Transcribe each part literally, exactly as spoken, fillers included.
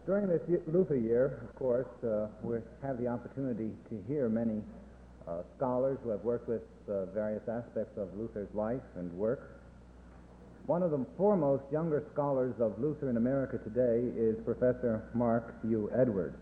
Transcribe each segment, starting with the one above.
During this Luther year, of course, uh, we have the opportunity to hear many uh, scholars who have worked with uh, various aspects of Luther's life and work. One of the foremost younger scholars of Luther in America today is Professor Mark U. Edwards.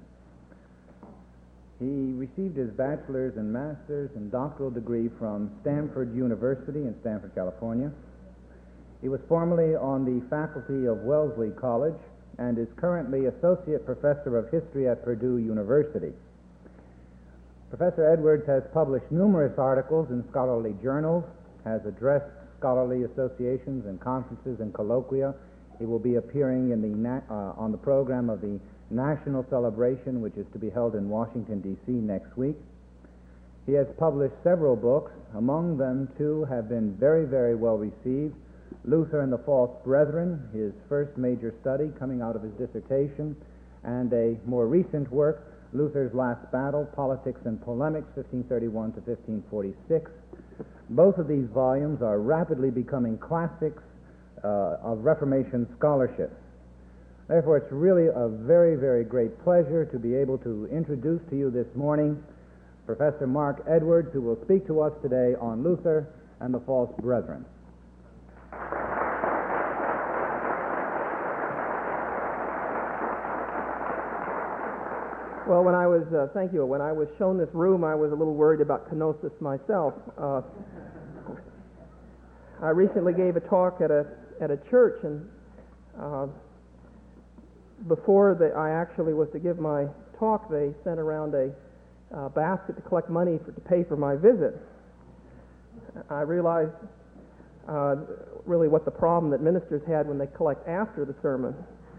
He received his bachelor's and master's and doctoral degree from Stanford University in Stanford, California. He was formerly on the faculty of Wellesley College and is currently Associate Professor of History at Purdue University. Professor Edwards has published numerous articles in scholarly journals, has addressed scholarly associations and conferences and colloquia. He will be appearing in the na- uh, on the program of the National Celebration, which is to be held in Washington, D C next week. He has published several books. Among them, two have been very, very well received. Luther and the False Brethren, his first major study coming out of his dissertation, and a more recent work, Luther's Last Battle, Politics and Polemics, fifteen thirty-one to fifteen forty-six. Both of these volumes are rapidly becoming classics uh, of Reformation scholarship. Therefore, it's really a very, very great pleasure to be able to introduce to you this morning Professor Mark Edwards, who will speak to us today on Luther and the False Brethren. Well, when I was, uh, thank you, when I was shown this room, I was a little worried about kenosis myself. Uh, I recently gave a talk at a at a church, and uh, before the, I actually was to give my talk, they sent around a uh, basket to collect money for, to pay for my visit. I realized uh, really what the problem that ministers had when they collect after the sermon.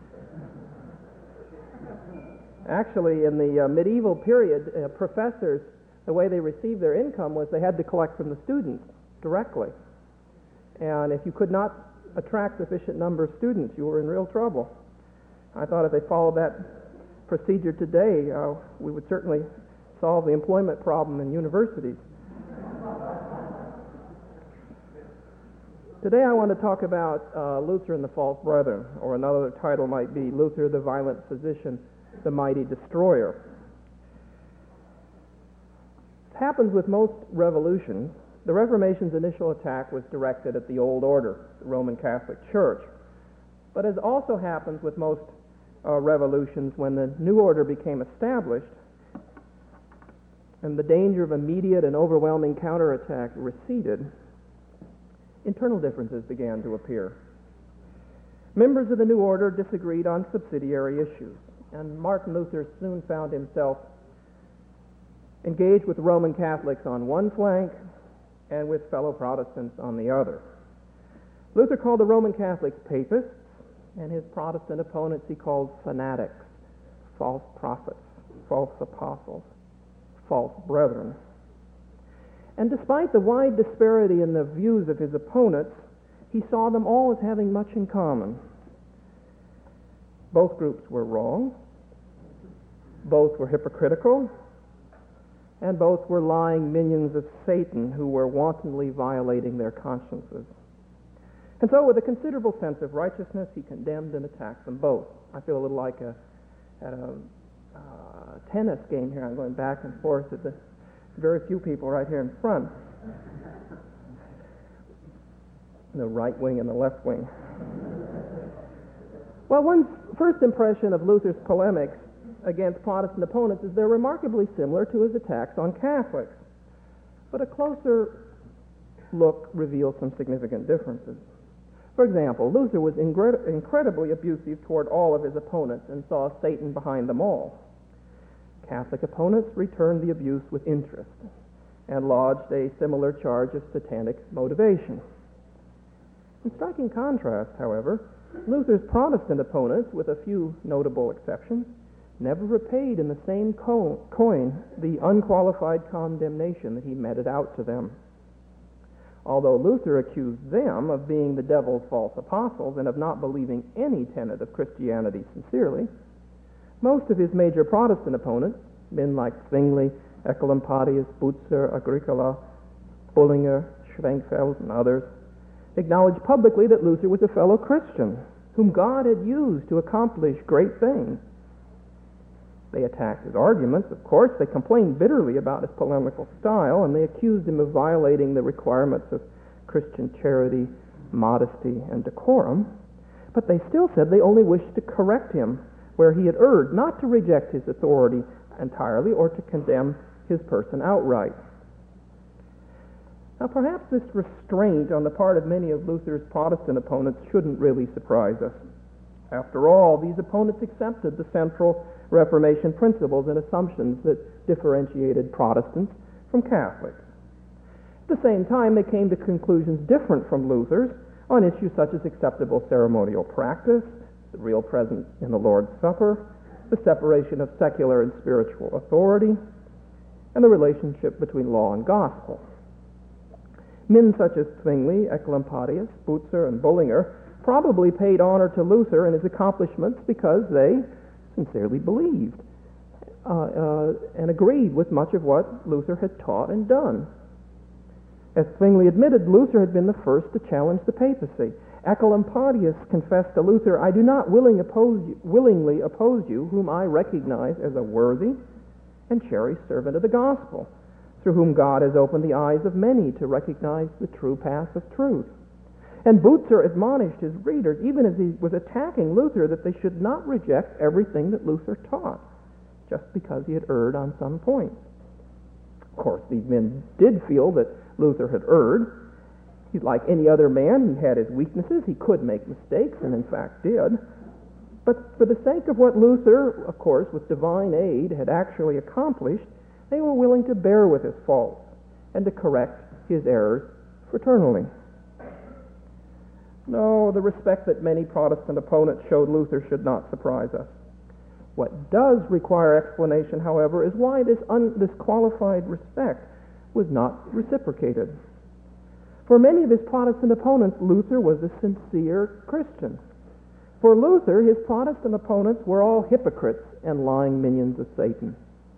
Actually, in the uh, medieval period, uh, professors, the way they received their income was they had to collect from the students directly. And if you could not attract sufficient number of students, you were in real trouble. I thought if they followed that procedure today, uh, we would certainly solve the employment problem in universities. Today I want to talk about uh, Luther and the False Brethren, or another title might be Luther the Violent Physician, the Mighty Destroyer. It happens with most revolutions. The Reformation's initial attack was directed at the old order, the Roman Catholic Church. But as also happens with most uh, revolutions, when the new order became established and the danger of immediate and overwhelming counterattack receded, internal differences began to appear. Members of the new order disagreed on subsidiary issues, and Martin Luther soon found himself engaged with Roman Catholics on one flank and with fellow Protestants on the other. Luther called the Roman Catholics papists, and his Protestant opponents he called fanatics, false prophets, false apostles, false brethren. And despite the wide disparity in the views of his opponents, he saw them all as having much in common. Both groups were wrong, both were hypocritical, and both were lying minions of Satan who were wantonly violating their consciences. And so with a considerable sense of righteousness, he condemned and attacked them both. I feel a little like a, at a uh, tennis game here. I'm going back and forth with the very few people right here in front. The right wing and the left wing. Well, one's first impression of Luther's polemics against Protestant opponents is they're remarkably similar to his attacks on Catholics. But a closer look reveals some significant differences. For example, Luther was ingred- incredibly abusive toward all of his opponents and saw Satan behind them all. Catholic opponents returned the abuse with interest and lodged a similar charge of satanic motivation. In striking contrast, however, Luther's Protestant opponents, with a few notable exceptions, never repaid in the same co- coin the unqualified condemnation that he meted out to them. Although Luther accused them of being the devil's false apostles and of not believing any tenet of Christianity sincerely, most of his major Protestant opponents, men like Zwingli, Ecolampadius, Butzer, Agricola, Bullinger, Schwenkfeld, and others, acknowledged publicly that Luther was a fellow Christian whom God had used to accomplish great things They attacked his arguments, of course. They complained bitterly about his polemical style, and they accused him of violating the requirements of Christian charity, modesty, and decorum. But they still said they only wished to correct him where he had erred, not to reject his authority entirely or to condemn his person outright. Now, perhaps this restraint on the part of many of Luther's Protestant opponents shouldn't really surprise us. After all, these opponents accepted the central Reformation principles and assumptions that differentiated Protestants from Catholics. At the same time, they came to conclusions different from Luther's on issues such as acceptable ceremonial practice, the real presence in the Lord's Supper, the separation of secular and spiritual authority, and the relationship between law and gospel. Men such as Zwingli, Ecolampadius, Butzer, and Bullinger probably paid honor to Luther and his accomplishments because they sincerely believed uh, uh, and agreed with much of what Luther had taught and done. As Zwingli admitted, Luther had been the first to challenge the papacy. Ecolampadius confessed to Luther, "I do not willing oppose you, willingly oppose you, whom I recognize as a worthy and cherished servant of the gospel, through whom God has opened the eyes of many to recognize the true path of truth." And Butzer admonished his readers, even as he was attacking Luther, that they should not reject everything that Luther taught, just because he had erred on some points. Of course, these men did feel that Luther had erred. He's like any other man. He had his weaknesses. He could make mistakes, and in fact did. But for the sake of what Luther, of course, with divine aid, had actually accomplished, they were willing to bear with his faults and to correct his errors fraternally. No, the respect that many Protestant opponents showed Luther should not surprise us. What does require explanation, however, is why this, un- this qualified respect was not reciprocated. For many of his Protestant opponents, Luther was a sincere Christian. For Luther, his Protestant opponents were all hypocrites and lying minions of Satan.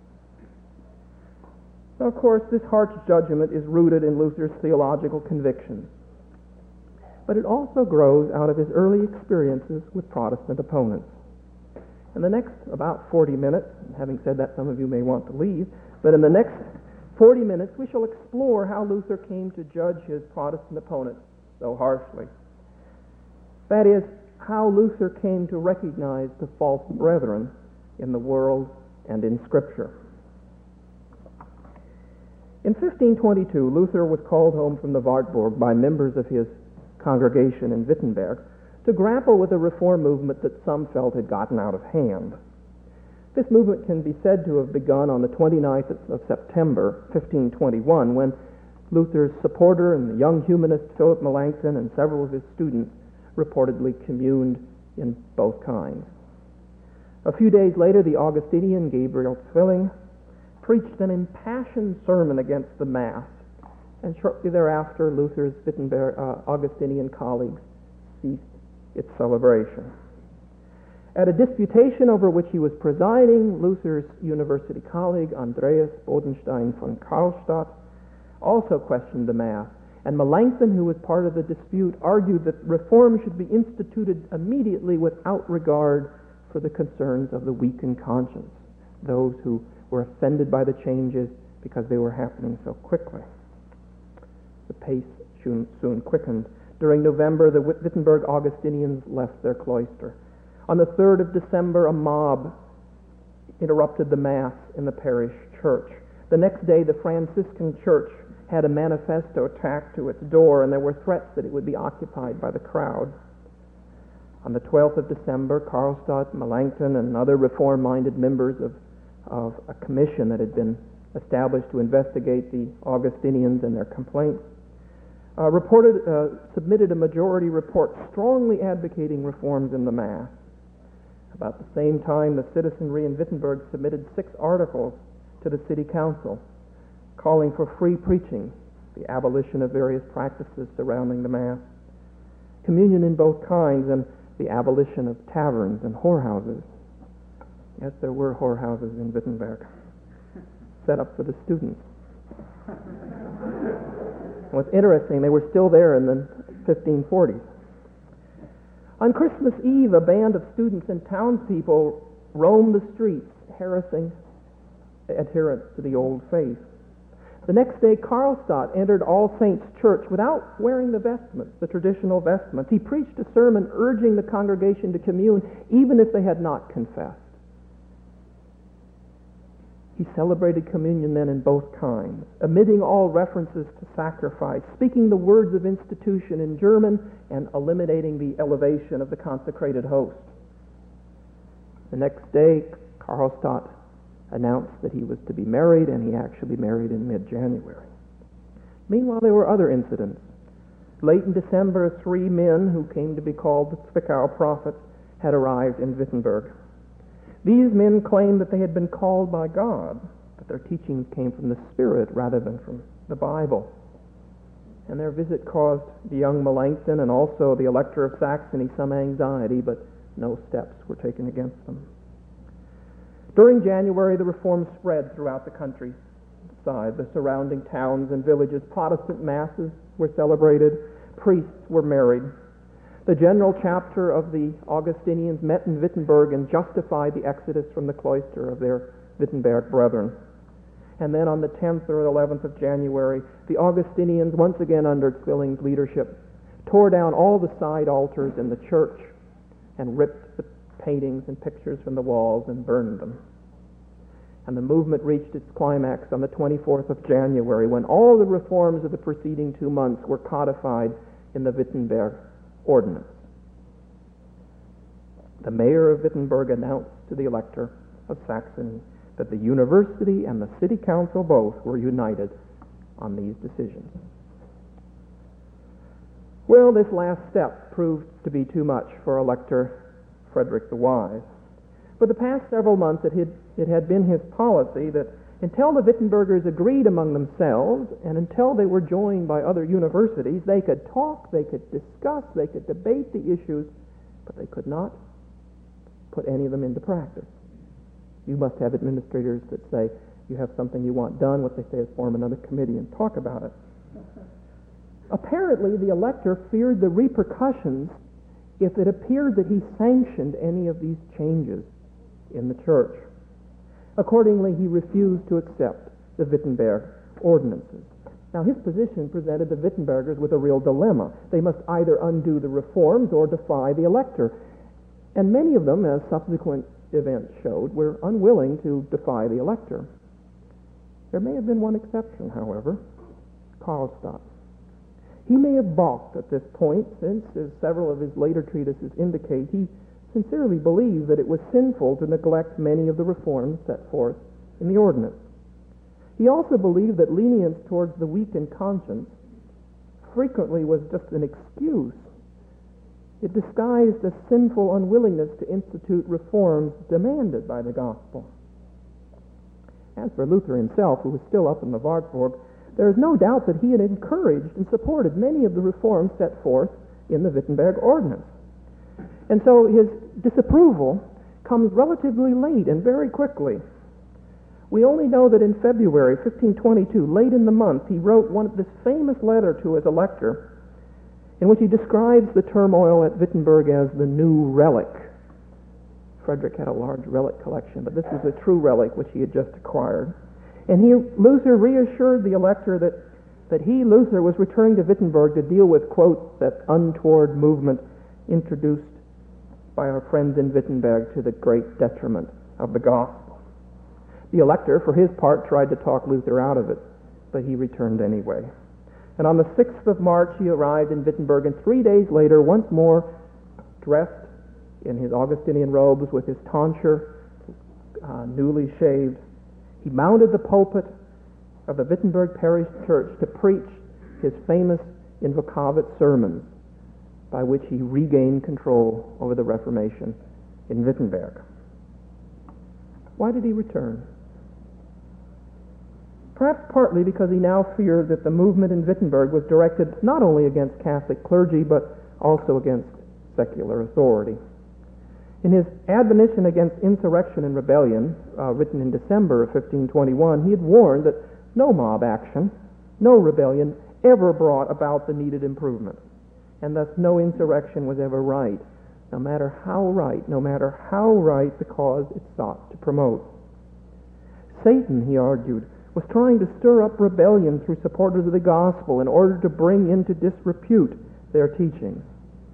Now, of course, this harsh judgment is rooted in Luther's theological convictions, but it also grows out of his early experiences with Protestant opponents. In the next about forty minutes, having said that, some of you may want to leave, but in the next forty minutes, we shall explore how Luther came to judge his Protestant opponents so harshly. That is, how Luther came to recognize the false brethren in the world and in Scripture. In fifteen twenty-two, Luther was called home from the Wartburg by members of his congregation in Wittenberg to grapple with a reform movement that some felt had gotten out of hand. This movement can be said to have begun on the twenty-ninth of September, fifteen twenty-one, when Luther's supporter and the young humanist Philip Melanchthon and several of his students reportedly communed in both kinds. A few days later, the Augustinian Gabriel Zwilling preached an impassioned sermon against the Mass, and shortly thereafter, Luther's Wittenberg uh, Augustinian colleagues ceased its celebration. At a disputation over which he was presiding, Luther's university colleague Andreas Bodenstein von Karlstadt also questioned the Mass, and Melanchthon, who was part of the dispute, argued that reform should be instituted immediately without regard for the concerns of the weak in conscience, those who were offended by the changes because they were happening so quickly. The pace soon, soon quickened. During November, the Wittenberg Augustinians left their cloister. On the third of December, a mob interrupted the Mass in the parish church. The next day, the Franciscan church had a manifesto tacked to its door, and there were threats that it would be occupied by the crowd. On the twelfth of December, Karlstadt, Melanchthon, and other reform-minded members of, of a commission that had been established to investigate the Augustinians and their complaints uh, reported, uh, submitted a majority report strongly advocating reforms in the Mass. About the same time, the citizenry in Wittenberg submitted six articles to the city council calling for free preaching, the abolition of various practices surrounding the Mass, communion in both kinds, and the abolition of taverns and whorehouses. Yes, there were whorehouses in Wittenberg, set up for the students. And what's interesting, they were still there in the fifteen forties. On Christmas Eve, a band of students and townspeople roamed the streets, harassing adherents to the old faith. The next day, Karlstadt entered All Saints Church without wearing the vestments, the traditional vestments. He preached a sermon urging the congregation to commune even if they had not confessed. He celebrated communion then in both kinds, omitting all references to sacrifice, speaking the words of institution in German, and eliminating the elevation of the consecrated host. The next day, Karlstadt announced that he was to be married, and he actually married in mid-January. Meanwhile, there were other incidents. Late in December, three men who came to be called the Zwickau prophets had arrived in Wittenberg. These men claimed that they had been called by God, but their teachings came from the Spirit rather than from the Bible. And their visit caused the young Melanchthon and also the Elector of Saxony some anxiety, but no steps were taken against them. During January, the Reform spread throughout the countryside, the surrounding towns and villages. Protestant masses were celebrated. Priests were married. The general chapter of the Augustinians met in Wittenberg and justified the exodus from the cloister of their Wittenberg brethren. And then on the tenth or eleventh of January, the Augustinians, once again under Zwilling's leadership, tore down all the side altars in the church and ripped the paintings and pictures from the walls and burned them. And the movement reached its climax on the twenty-fourth of January, when all the reforms of the preceding two months were codified in the Wittenberg Ordinance. The mayor of Wittenberg announced to the Elector of Saxony that the university and the city council both were united on these decisions. Well, this last step proved to be too much for Elector Frederick the Wise. For the past several months, it had, it had been his policy that until the Wittenbergers agreed among themselves and until they were joined by other universities, they could talk, they could discuss, they could debate the issues, but they could not put any of them into practice. You must have administrators that say, you have something you want done, what they say is form another committee and talk about it. Apparently, the elector feared the repercussions if it appeared that he sanctioned any of these changes in the church. Accordingly, he refused to accept the Wittenberg ordinances. Now, his position presented the Wittenbergers with a real dilemma. They must either undo the reforms or defy the elector. And many of them, as subsequent events showed, were unwilling to defy the elector. There may have been one exception, however, Karlstadt. He may have balked at this point, since, as several of his later treatises indicate, he sincerely believed that it was sinful to neglect many of the reforms set forth in the ordinance. He also believed that lenience towards the weak in conscience frequently was just an excuse. It disguised a sinful unwillingness to institute reforms demanded by the gospel. As for Luther himself, who was still up in the Wartburg, there is no doubt that he had encouraged and supported many of the reforms set forth in the Wittenberg Ordinance. And so his disapproval comes relatively late and very quickly. We only know that in February fifteen twenty-two, late in the month, he wrote one of this famous letter to his elector, in which he describes the turmoil at Wittenberg as the new relic. Frederick had a large relic collection, but this was a true relic which he had just acquired. And he, Luther reassured the elector that, that he, Luther, was returning to Wittenberg to deal with, quote, that untoward movement introduced by our friends in Wittenberg to the great detriment of the gospel. The elector, for his part, tried to talk Luther out of it, but he returned anyway. And on the sixth of March, he arrived in Wittenberg, and three days later, once more dressed in his Augustinian robes with his tonsure uh, newly shaved, he mounted the pulpit of the Wittenberg Parish Church to preach his famous Invocavit sermons, by which he regained control over the Reformation in Wittenberg. Why did he return? Perhaps partly because he now feared that the movement in Wittenberg was directed not only against Catholic clergy, but also against secular authority. In his admonition against insurrection and rebellion, uh, written in December of fifteen twenty-one, he had warned that no mob action, no rebellion ever brought about the needed improvement, and thus no insurrection was ever right, no matter how right, no matter how right the cause it sought to promote. Satan, he argued, was trying to stir up rebellion through supporters of the gospel in order to bring into disrepute their teachings.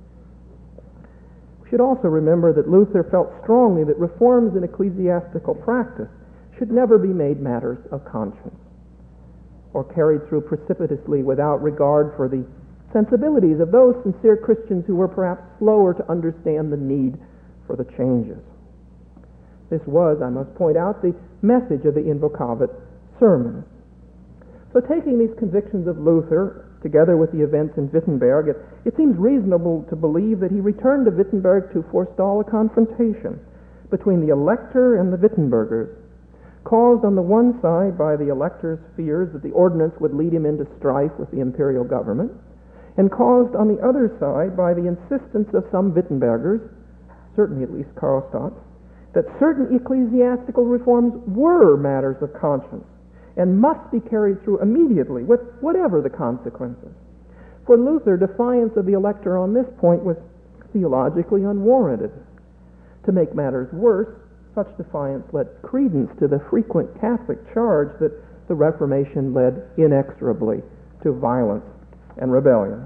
We should also remember that Luther felt strongly that reforms in ecclesiastical practice should never be made matters of conscience or carried through precipitously without regard for the sensibilities of those sincere Christians who were perhaps slower to understand the need for the changes. This was, I must point out, the message of the Invocavit sermons. So taking these convictions of Luther, together with the events in Wittenberg, it, it seems reasonable to believe that he returned to Wittenberg to forestall a confrontation between the elector and the Wittenbergers, caused on the one side by the elector's fears that the ordinance would lead him into strife with the imperial government, and caused on the other side by the insistence of some Wittenbergers, certainly at least Karlstadt, that certain ecclesiastical reforms were matters of conscience and must be carried through immediately, with whatever the consequences. For Luther, defiance of the elector on this point was theologically unwarranted. To make matters worse, such defiance led credence to the frequent Catholic charge that the Reformation led inexorably to violence and rebellion.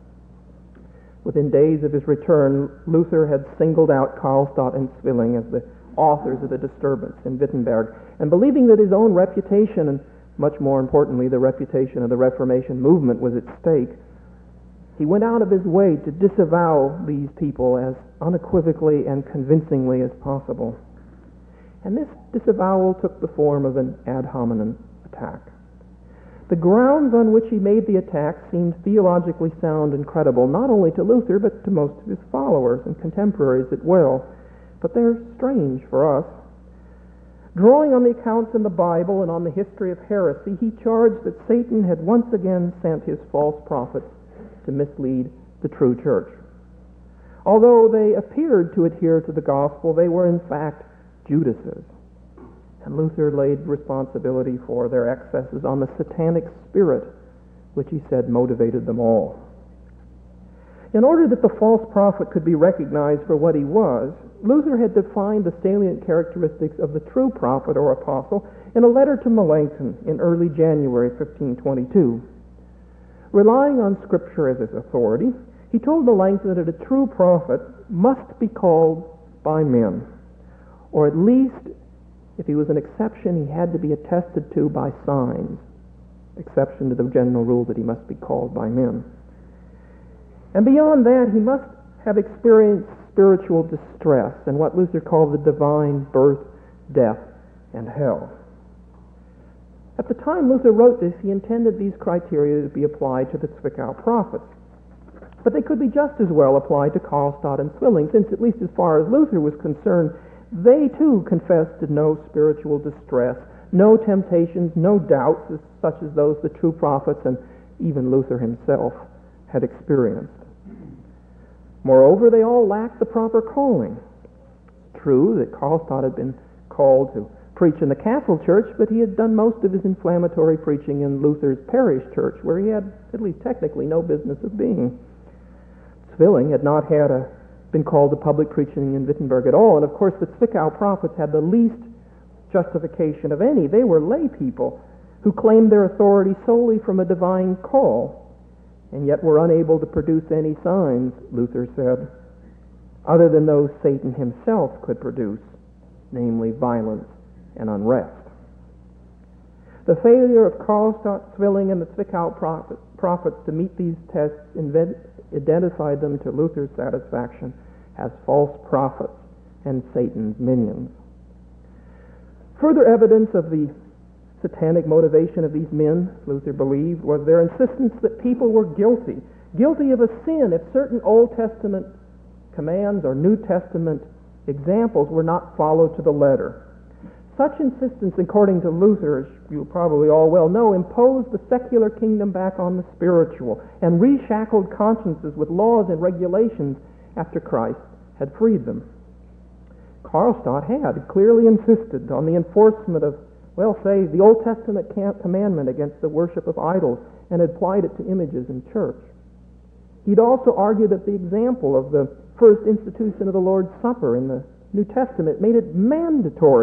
Within days of his return, Luther had singled out Karlstadt and Zwilling as the authors of the disturbance in Wittenberg, and believing that his own reputation, and much more importantly the reputation of the Reformation movement, was at stake, he went out of his way to disavow these people as unequivocally and convincingly as possible. And this disavowal took the form of an ad hominem attack. The grounds on which he made the attack seemed theologically sound and credible, not only to Luther, but to most of his followers and contemporaries as well. But they're strange for us. Drawing on the accounts in the Bible and on the history of heresy, he charged that Satan had once again sent his false prophets to mislead the true church. Although they appeared to adhere to the gospel, they were in fact Judas's. And Luther laid responsibility for their excesses on the satanic spirit, which he said motivated them all. In order that the false prophet could be recognized for what he was, Luther had defined the salient characteristics of the true prophet or apostle in a letter to Melanchthon in early January fifteen twenty-two. Relying on Scripture as his authority, he told Melanchthon that a true prophet must be called by men, or at least, if he was an exception, he had to be attested to by signs, exception to the general rule that he must be called by men. And beyond that, he must have experienced spiritual distress and what Luther called the divine birth, death, and hell. At the time Luther wrote this, he intended these criteria to be applied to the Zwickau prophets. But they could be just as well applied to Karlstadt and Zwilling, since at least as far as Luther was concerned, they too confessed to no spiritual distress, no temptations, no doubts as such as those the true prophets and even Luther himself had experienced. Moreover, they all lacked the proper calling. True that Karlstadt had been called to preach in the Castle Church, but he had done most of his inflammatory preaching in Luther's parish church, where he had, at least technically, no business of being. Zwilling had not had a, been called to public preaching in Wittenberg at all, and of course the Zwickau prophets had the least justification of any. They were lay people who claimed their authority solely from a divine call, and yet were unable to produce any signs, Luther said, other than those Satan himself could produce, namely violence and unrest. The failure of Karlstadt, Zwilling, and the Zwickau prophet, prophets to meet these tests identified them to Luther's satisfaction as false prophets and Satan's minions. Further evidence of the satanic motivation of these men, Luther believed, was their insistence that people were guilty, guilty of a sin if certain Old Testament commands or New Testament examples were not followed to the letter. Such insistence, according to Luther, as you probably all well know, imposed the secular kingdom back on the spiritual and reshackled consciences with laws and regulations after Christ had freed them. Karlstadt had clearly insisted on the enforcement of, well, say, the Old Testament commandment against the worship of idols and had applied it to images in church. He'd also argued that the example of the first institution of the Lord's Supper in the New Testament made it mandatory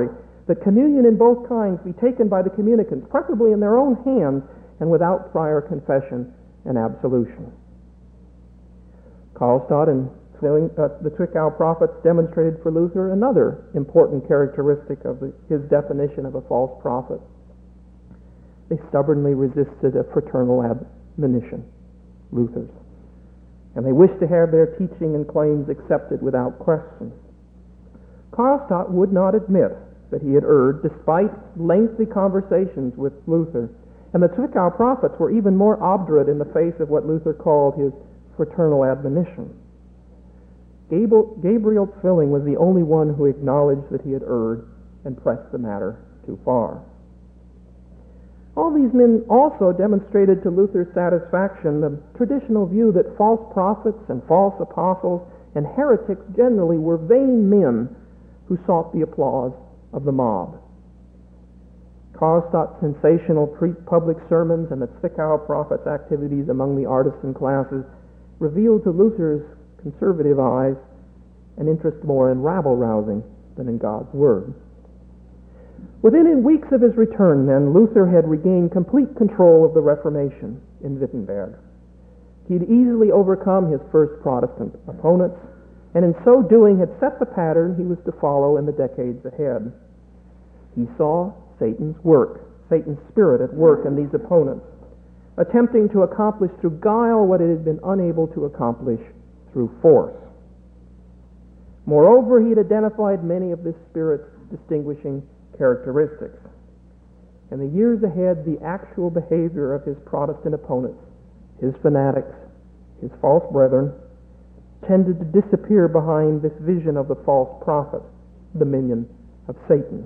that communion in both kinds be taken by the communicants, preferably in their own hands and without prior confession and absolution. Karlstadt and uh, the Zwickau prophets demonstrated for Luther another important characteristic of the, his definition of a false prophet. They stubbornly resisted a fraternal admonition, Luther's, and they wished to have their teaching and claims accepted without question. Karlstadt would not admit that he had erred, despite lengthy conversations with Luther, and the Zwickau prophets were even more obdurate in the face of what Luther called his fraternal admonition. Gabriel Zwilling was the only one who acknowledged that he had erred and pressed the matter too far. All these men also demonstrated to Luther's satisfaction the traditional view that false prophets and false apostles and heretics generally were vain men who sought the applause of the mob. Karlstadt's sensational pre-public sermons and the Zwickau prophets' activities among the artisan classes revealed to Luther's conservative eyes an interest more in rabble-rousing than in God's Word. Within weeks of his return, then, Luther had regained complete control of the Reformation in Wittenberg. He had easily overcome his first Protestant opponents, and in so doing had set the pattern he was to follow in the decades ahead. He saw Satan's work, Satan's spirit at work in these opponents, attempting to accomplish through guile what it had been unable to accomplish through force. Moreover, he had identified many of this spirit's distinguishing characteristics. In the years ahead, the actual behavior of his Protestant opponents, his fanatics, his false brethren, tended to disappear behind this vision of the false prophet, the minion of Satan.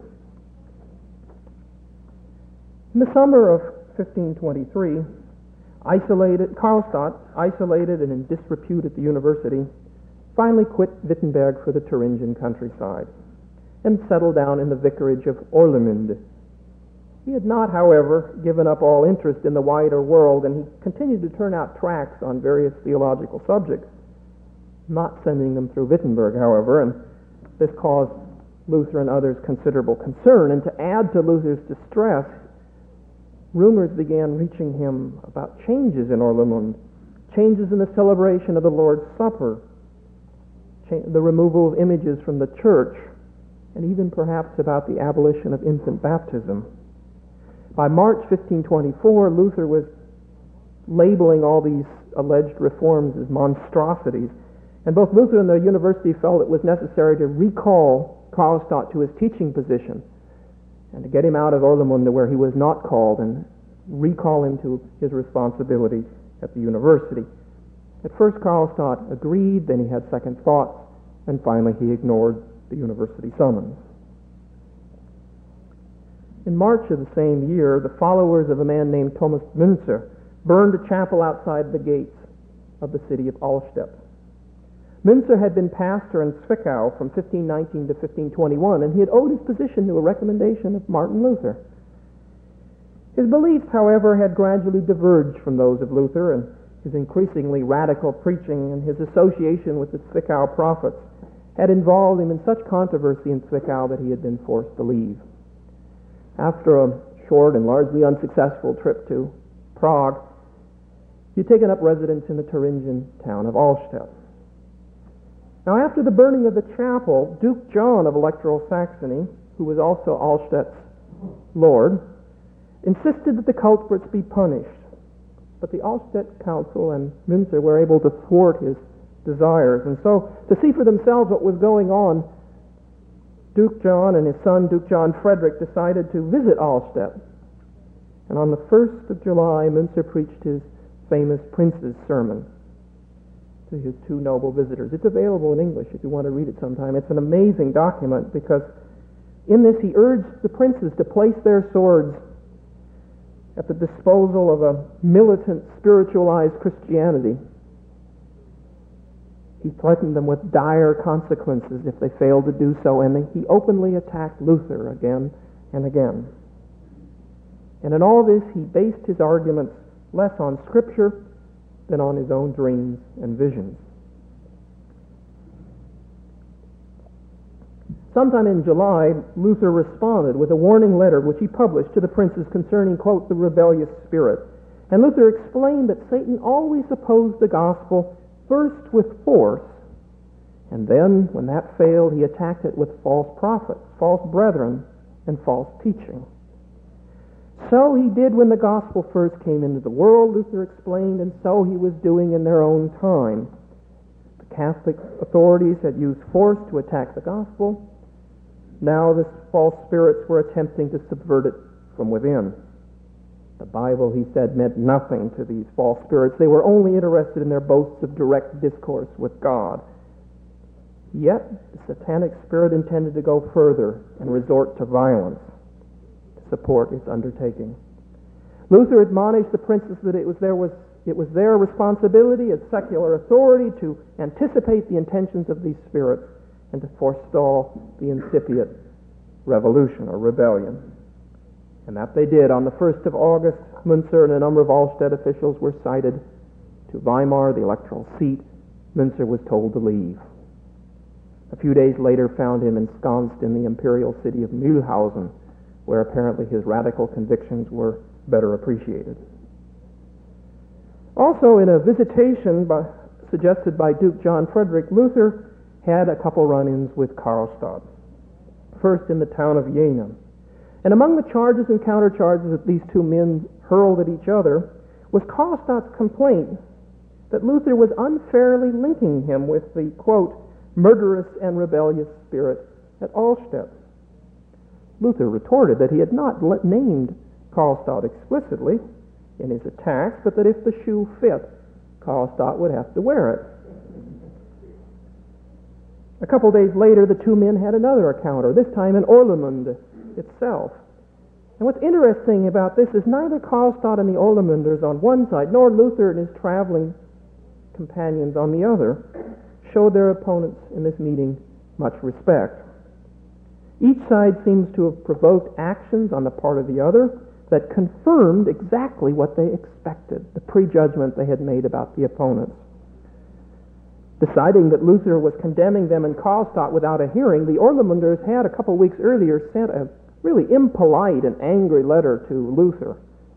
In the summer of fifteen twenty-three, isolated, Karlstadt, isolated and in disrepute at the university, finally quit Wittenberg for the Thuringian countryside and settled down in the vicarage of Orlemünde. He had not, however, given up all interest in the wider world, and he continued to turn out tracts on various theological subjects, not sending them through Wittenberg, however, and this caused Luther and others considerable concern. And to add to Luther's distress, rumors began reaching him about changes in Orlemünde, changes in the celebration of the Lord's Supper, cha- the removal of images from the church, and even perhaps about the abolition of infant baptism. By March fifteen twenty-four, Luther was labeling all these alleged reforms as monstrosities, and both Luther and the university felt it was necessary to recall Karlstadt to his teaching position and to get him out of Orlemünde where he was not called and recall him to his responsibility at the university. At first Karlstadt agreed, then he had second thoughts, and finally he ignored the university summons. In March of the same year, the followers of a man named Thomas Münzer burned a chapel outside the gates of the city of Allstedt. Münzer had been pastor in Zwickau from fifteen nineteen to fifteen twenty-one, and he had owed his position to a recommendation of Martin Luther. His beliefs, however, had gradually diverged from those of Luther, and his increasingly radical preaching and his association with the Zwickau prophets had involved him in such controversy in Zwickau that he had been forced to leave. After a short and largely unsuccessful trip to Prague, he had taken up residence in the Thuringian town of Allstedt. Now, after the burning of the chapel, Duke John of Electoral Saxony, who was also Allstedt's lord, insisted that the culprits be punished. But the Allstedt council and Münzer were able to thwart his desires. And so, to see for themselves what was going on, Duke John and his son, Duke John Frederick, decided to visit Allstedt. And on the first of July, Münzer preached his famous Prince's Sermon to his two noble visitors. It's available in English if you want to read it sometime. It's an amazing document because in this he urged the princes to place their swords at the disposal of a militant, spiritualized Christianity. He threatened them with dire consequences if they failed to do so, and he openly attacked Luther again and again. And in all this, he based his arguments less on Scripture than on his own dreams and visions. Sometime in July, Luther responded with a warning letter which he published to the princes concerning, quote, the rebellious spirit. And Luther explained that Satan always opposed the gospel first with force, and then, when that failed, he attacked it with false prophets, false brethren, and false teaching. So he did when the gospel first came into the world, Luther explained, and so he was doing in their own time. The Catholic authorities had used force to attack the gospel. Now the false spirits were attempting to subvert it from within. The Bible, he said, meant nothing to these false spirits. They were only interested in their boasts of direct discourse with God. Yet the satanic spirit intended to go further and resort to violence to support its undertaking. Luther admonished the princes that it was there was it was their responsibility as secular authority to anticipate the intentions of these spirits and to forestall the incipient revolution or rebellion. And that they did. On the first of August, Münzer and a number of Allstedt officials were cited to Weimar, the electoral seat. Münzer was told to leave. A few days later found him ensconced in the imperial city of Mühlhausen, where apparently his radical convictions were better appreciated. Also, in a visitation by, suggested by Duke John Frederick, Luther had a couple run-ins with Karlstadt. First in the town of Jena. And among the charges and countercharges that these two men hurled at each other was Karlstadt's complaint that Luther was unfairly linking him with the, quote, murderous and rebellious spirit at Allstedt. Luther retorted that he had not named Karlstadt explicitly in his attacks, but that if the shoe fit, Karlstadt would have to wear it. A couple days later, the two men had another encounter, this time in Orlamünde itself. And what's interesting about this is neither Karlstadt and the Orlamünders on one side, nor Luther and his traveling companions on the other, showed their opponents in this meeting much respect. Each side seems to have provoked actions on the part of the other that confirmed exactly what they expected, the prejudgment they had made about the opponents. Deciding that Luther was condemning them in Karlstadt without a hearing, the Orlamünders had a couple weeks earlier sent a really impolite and angry letter to Luther.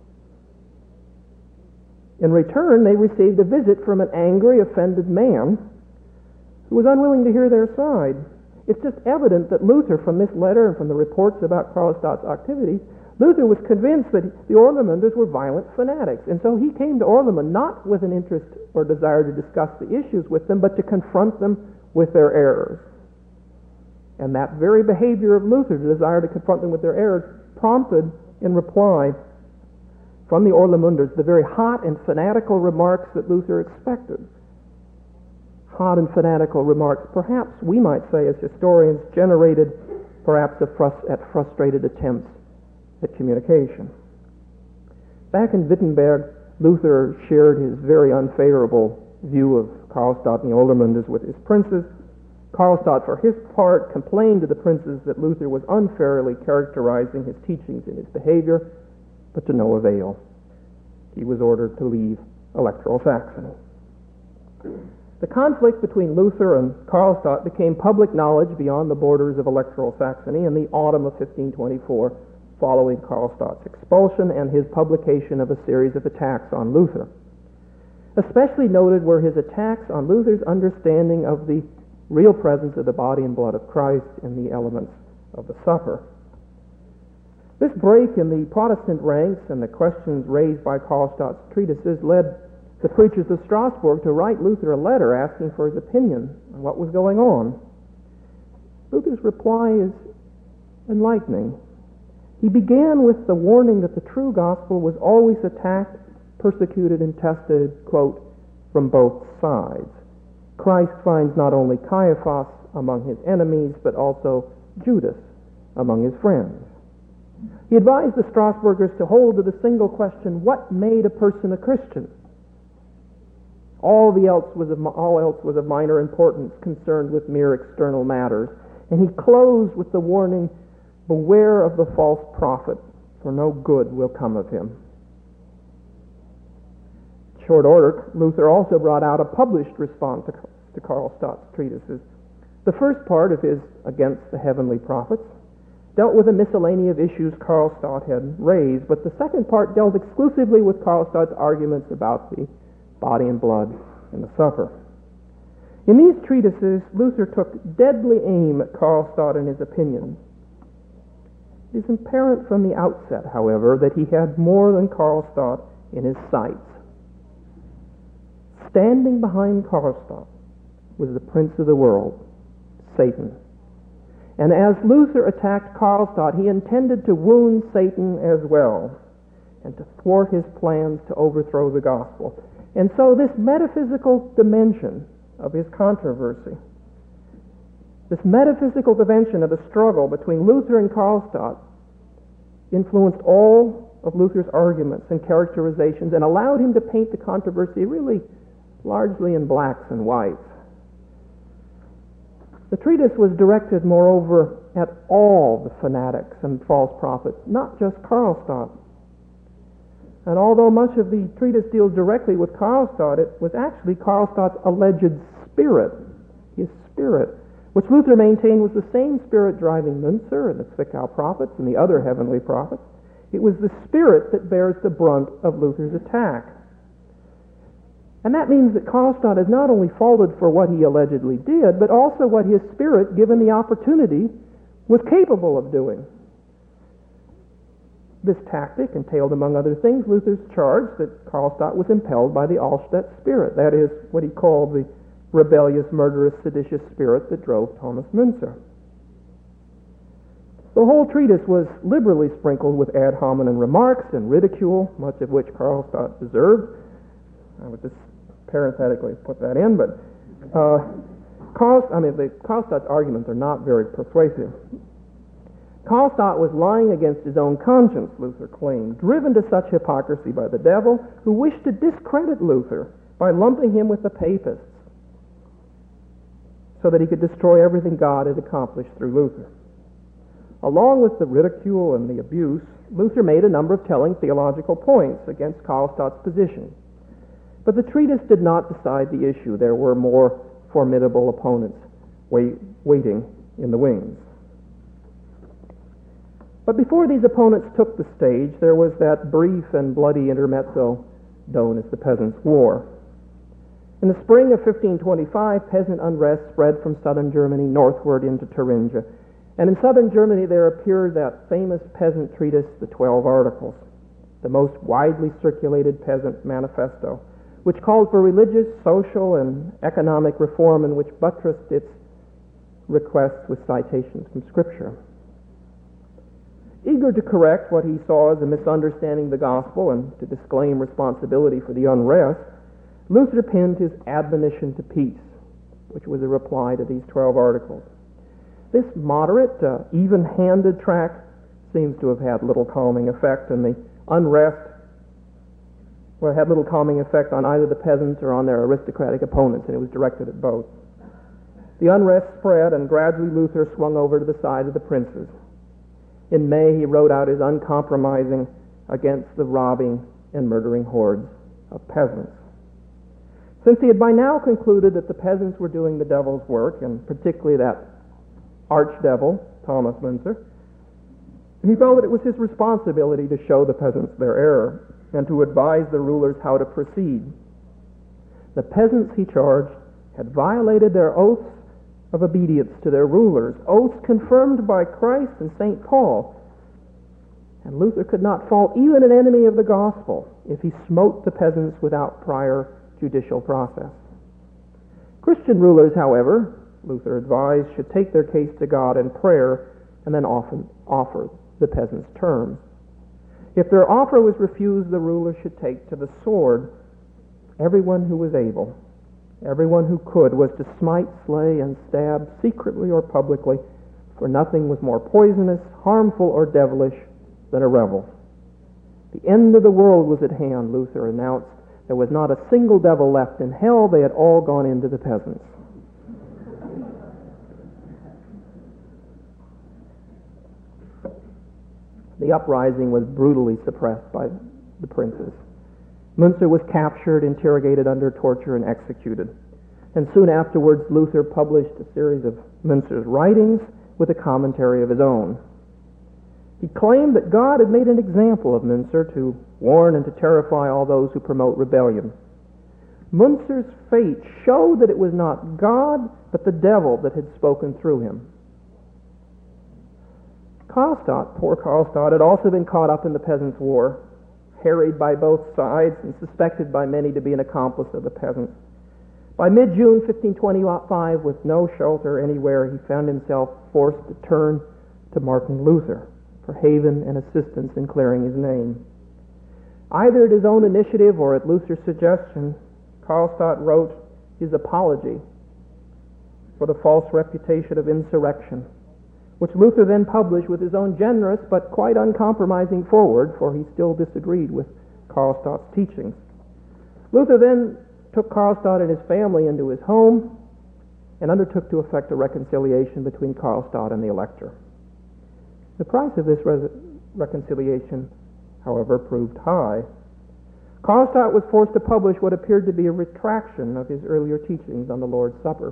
In return, they received a visit from an angry, offended man who was unwilling to hear their side. It's just evident that Luther, from this letter and from the reports about Karlstadt's activities, Luther was convinced that the Orlamünders were violent fanatics, and so he came to Orlamünde not with an interest or desire to discuss the issues with them, but to confront them with their errors. And that very behavior of Luther, the desire to confront them with their errors, prompted in reply from the Orlamünders the very hot and fanatical remarks that Luther expected. Hot and fanatical remarks, perhaps we might say as historians, generated perhaps a frust- at frustrated attempts at communication. Back in Wittenberg, Luther shared his very unfavorable view of Karlstadt and the Orlamünders with his princes. Karlstadt, for his part, complained to the princes that Luther was unfairly characterizing his teachings and his behavior, but to no avail. He was ordered to leave Electoral Saxony. The conflict between Luther and Karlstadt became public knowledge beyond the borders of Electoral Saxony in the autumn of fifteen twenty-four, following Karlstadt's expulsion and his publication of a series of attacks on Luther. Especially noted were his attacks on Luther's understanding of the real presence of the body and blood of Christ in the elements of the supper. This break in the Protestant ranks and the questions raised by Karlstadt's treatises led the preachers of Strasbourg to write Luther a letter asking for his opinion on what was going on. Luther's reply is enlightening. He began with the warning that the true gospel was always attacked, persecuted, and tested, quote, from both sides. Christ finds not only Caiaphas among his enemies, but also Judas among his friends. He advised the Strasburgers to hold to the single question, what made a person a Christian? All, the else was of, all else was of minor importance, concerned with mere external matters. And he closed with the warning, beware of the false prophet, for no good will come of him. Short order, Luther also brought out a published response to, to Karlstadt's treatises. The first part of his Against the Heavenly Prophets dealt with a miscellany of issues Karlstadt had raised, but the second part dealt exclusively with Karlstadt's arguments about the body and blood and the supper. In these treatises, Luther took deadly aim at Karlstadt and his opinions. It is apparent from the outset, however, that he had more than Karlstadt in his sights. Standing behind Karlstadt was the prince of the world, Satan. And as Luther attacked Karlstadt, he intended to wound Satan as well and to thwart his plans to overthrow the gospel. And so this metaphysical dimension of his controversy, this metaphysical dimension of the struggle between Luther and Karlstadt, influenced all of Luther's arguments and characterizations and allowed him to paint the controversy really largely in blacks and whites. The treatise was directed, moreover, at all the fanatics and false prophets, not just Karlstadt. And although much of the treatise deals directly with Karlstadt, it was actually Karlstadt's alleged spirit, his spirit, which Luther maintained was the same spirit driving Münzer and the Zwickau prophets and the other heavenly prophets. It was the spirit that bears the brunt of Luther's attack. And that means that Karlstadt is not only faulted for what he allegedly did, but also what his spirit, given the opportunity, was capable of doing. This tactic entailed, among other things, Luther's charge that Karlstadt was impelled by the Allstadt spirit, that is, what he called the rebellious, murderous, seditious spirit that drove Thomas Münzer. The whole treatise was liberally sprinkled with ad hominem remarks and ridicule, much of which Karlstadt deserved. I would just parenthetically put that in, but uh, Karl, I mean, the Karlstadt's arguments are not very persuasive. Karlstadt was lying against his own conscience, Luther claimed, driven to such hypocrisy by the devil, who wished to discredit Luther by lumping him with the papists, so that he could destroy everything God had accomplished through Luther. Along with the ridicule and the abuse, Luther made a number of telling theological points against Karlstadt's position. But the treatise did not decide the issue. There were more formidable opponents wait, waiting in the wings. But before these opponents took the stage, there was that brief and bloody intermezzo known as the Peasants' War. In the spring of fifteen twenty-five, peasant unrest spread from southern Germany northward into Thuringia. And in southern Germany there appeared that famous peasant treatise, the Twelve Articles, the most widely circulated peasant manifesto, which called for religious, social, and economic reform, and which buttressed its requests with citations from Scripture. Eager to correct what he saw as a misunderstanding of the gospel and to disclaim responsibility for the unrest, Luther penned his Admonition to Peace, which was a reply to these twelve articles. This moderate, uh, even-handed tract seems to have had little calming effect on the unrest. Well, it had little calming effect on either the peasants or on their aristocratic opponents, and it was directed at both. The unrest spread, and gradually Luther swung over to the side of the princes. In May, he wrote out his uncompromising against the robbing and murdering hordes of peasants. Since he had by now concluded that the peasants were doing the devil's work, and particularly that archdevil, Thomas Münzer, he felt that it was his responsibility to show the peasants their error and to advise the rulers how to proceed. The peasants, he charged, had violated their oaths of obedience to their rulers, oaths confirmed by Christ and Saint Paul. And Luther could not fault even an enemy of the gospel if he smote the peasants without prior judicial process. Christian rulers, however, Luther advised, should take their case to God in prayer and then often offer the peasants terms. If their offer was refused, the ruler should take to the sword. Everyone who was able, everyone who could, was to smite, slay, and stab secretly or publicly, for nothing was more poisonous, harmful, or devilish than a rebel. The end of the world was at hand, Luther announced. There was not a single devil left in hell. They had all gone into the peasants. The uprising was brutally suppressed by the princes. Münzer was captured, interrogated under torture, and executed. And soon afterwards, Luther published a series of Münzer's writings with a commentary of his own. He claimed that God had made an example of Münzer to warn and to terrify all those who promote rebellion. Münzer's fate showed that it was not God, but the devil that had spoken through him. Karlstadt, poor Karlstadt, had also been caught up in the Peasants' War, harried by both sides and suspected by many to be an accomplice of the peasants. By mid-June fifteen twenty-five, with no shelter anywhere, he found himself forced to turn to Martin Luther for haven and assistance in clearing his name. Either at his own initiative or at Luther's suggestion, Karlstadt wrote his apology for the false reputation of insurrection, which Luther then published with his own generous but quite uncompromising foreword, for he still disagreed with Karlstadt's teachings. Luther then took Karlstadt and his family into his home and undertook to effect a reconciliation between Karlstadt and the elector. The price of this res- reconciliation, however, proved high. Karlstadt was forced to publish what appeared to be a retraction of his earlier teachings on the Lord's Supper.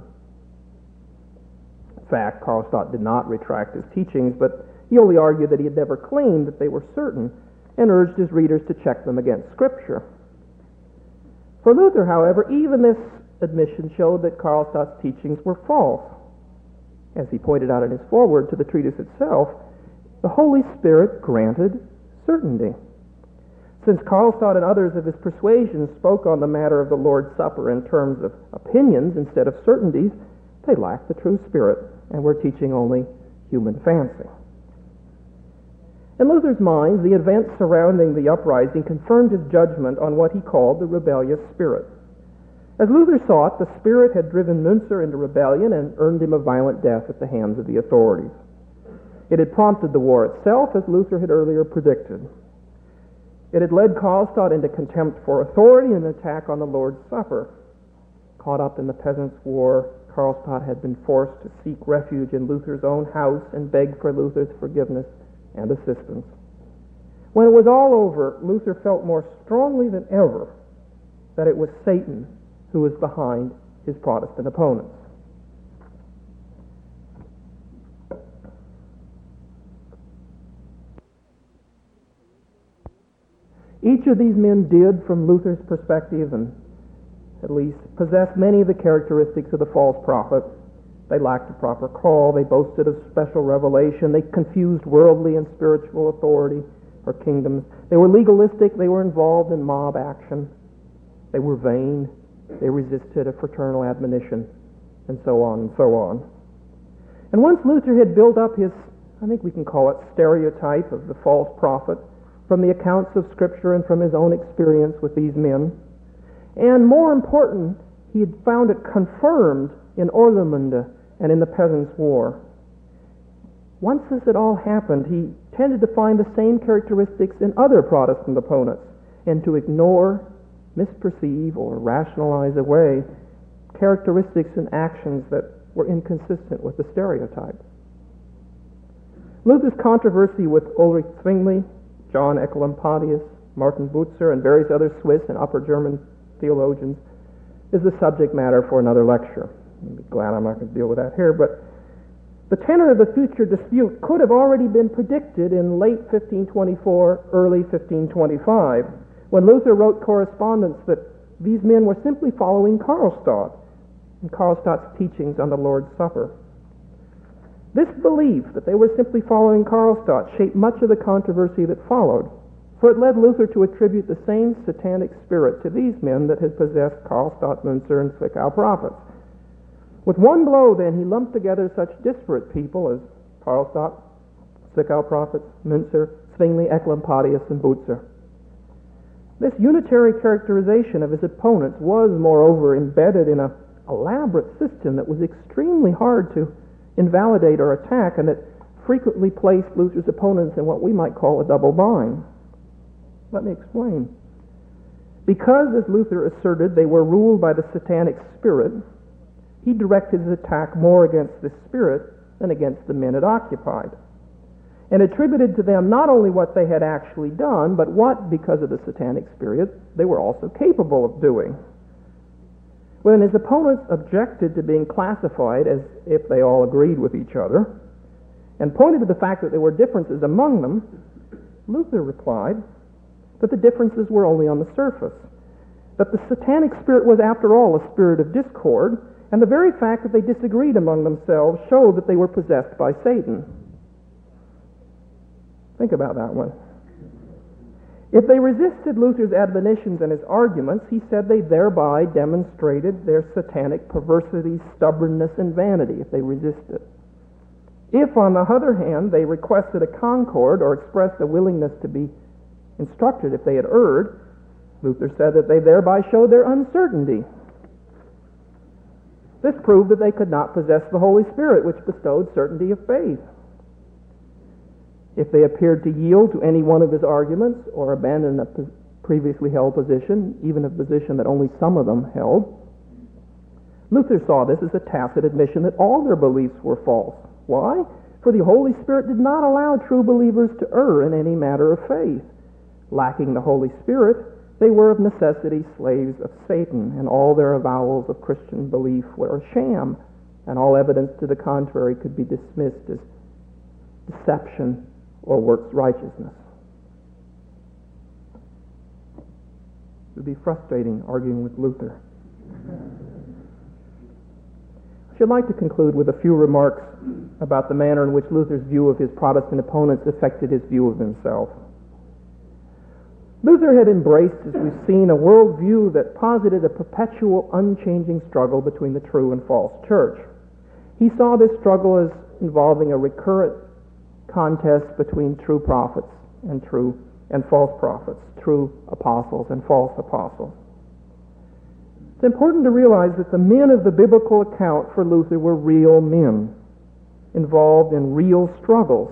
In fact, Karlstadt did not retract his teachings, but he only argued that he had never claimed that they were certain and urged his readers to check them against Scripture. For Luther, however, even this admission showed that Karlstadt's teachings were false. As he pointed out in his foreword to the treatise itself, the Holy Spirit granted certainty. Since Karlstadt and others of his persuasion spoke on the matter of the Lord's Supper in terms of opinions instead of certainties, they lacked the true spirit and were teaching only human fancy. In Luther's mind, the events surrounding the uprising confirmed his judgment on what he called the rebellious spirit. As Luther saw it, the spirit had driven Münzer into rebellion and earned him a violent death at the hands of the authorities. It had prompted the war itself, as Luther had earlier predicted. It had led Karlstadt into contempt for authority and an attack on the Lord's Supper. Caught up in the Peasants' War, Karlstadt had been forced to seek refuge in Luther's own house and beg for Luther's forgiveness and assistance. When it was all over, Luther felt more strongly than ever that it was Satan who was behind his Protestant opponents. Each of these men did, from Luther's perspective, and at least possessed many of the characteristics of the false prophet. They lacked a proper call. They boasted of special revelation. They confused worldly and spiritual authority or kingdoms. They were legalistic. They were involved in mob action. They were vain. They resisted a fraternal admonition, and so on and so on. And once Luther had built up his, I think we can call it, stereotype of the false prophet from the accounts of Scripture and from his own experience with these men, and more important, he had found it confirmed in Orlamünde and in the Peasants' War. Once this had all happened, he tended to find the same characteristics in other Protestant opponents and to ignore, misperceive, or rationalize away characteristics and actions that were inconsistent with the stereotype. Luther's controversy with Ulrich Zwingli, John Ecolampadius, Martin Butzer, and various other Swiss and Upper German theologians is the subject matter for another lecture. I'm glad I'm not going to deal with that here, but the tenor of the future dispute could have already been predicted in late fifteen twenty-four, early fifteen twenty-five, when Luther wrote correspondence that these men were simply following Karlstadt and Karlstadt's teachings on the Lord's Supper. This belief that they were simply following Karlstadt shaped much of the controversy that followed, for it led Luther to attribute the same satanic spirit to these men that had possessed Karlstadt, Münzer, and Zwickau prophets. With one blow, then, he lumped together such disparate people as Karlstadt, Zwickau prophets, Münzer, Zwingli, Ecolampadius, and Butzer. This unitary characterization of his opponents was, moreover, embedded in an elaborate system that was extremely hard to invalidate or attack, and that frequently placed Luther's opponents in what we might call a double bind. Let me explain. Because, as Luther asserted, they were ruled by the satanic spirit, he directed his attack more against this spirit than against the men it occupied, and attributed to them not only what they had actually done, but what, because of the satanic spirit, they were also capable of doing. When his opponents objected to being classified as if they all agreed with each other, and pointed to the fact that there were differences among them, Luther replied that the differences were only on the surface, that the satanic spirit was, after all, a spirit of discord, and the very fact that they disagreed among themselves showed that they were possessed by Satan. Think about that one. If they resisted Luther's admonitions and his arguments, he said they thereby demonstrated their satanic perversity, stubbornness, and vanity, if they resisted. If, on the other hand, they requested a concord or expressed a willingness to be instructed if they had erred, Luther said that they thereby showed their uncertainty. This proved that they could not possess the Holy Spirit, which bestowed certainty of faith. If they appeared to yield to any one of his arguments or abandon a previously held position, even a position that only some of them held, Luther saw this as a tacit admission that all their beliefs were false. Why? For the Holy Spirit did not allow true believers to err in any matter of faith. Lacking the Holy Spirit, they were of necessity slaves of Satan, and all their avowals of Christian belief were a sham, and all evidence to the contrary could be dismissed as deception or works righteousness. It would be frustrating arguing with Luther. I should like to conclude with a few remarks about the manner in which Luther's view of his Protestant opponents affected his view of himself. Luther had embraced, as we've seen, a worldview that posited a perpetual, unchanging struggle between the true and false church. He saw this struggle as involving a recurrent contest between true prophets and true and false prophets, true apostles and false apostles. It's important to realize that the men of the biblical account for Luther were real men, involved in real struggles.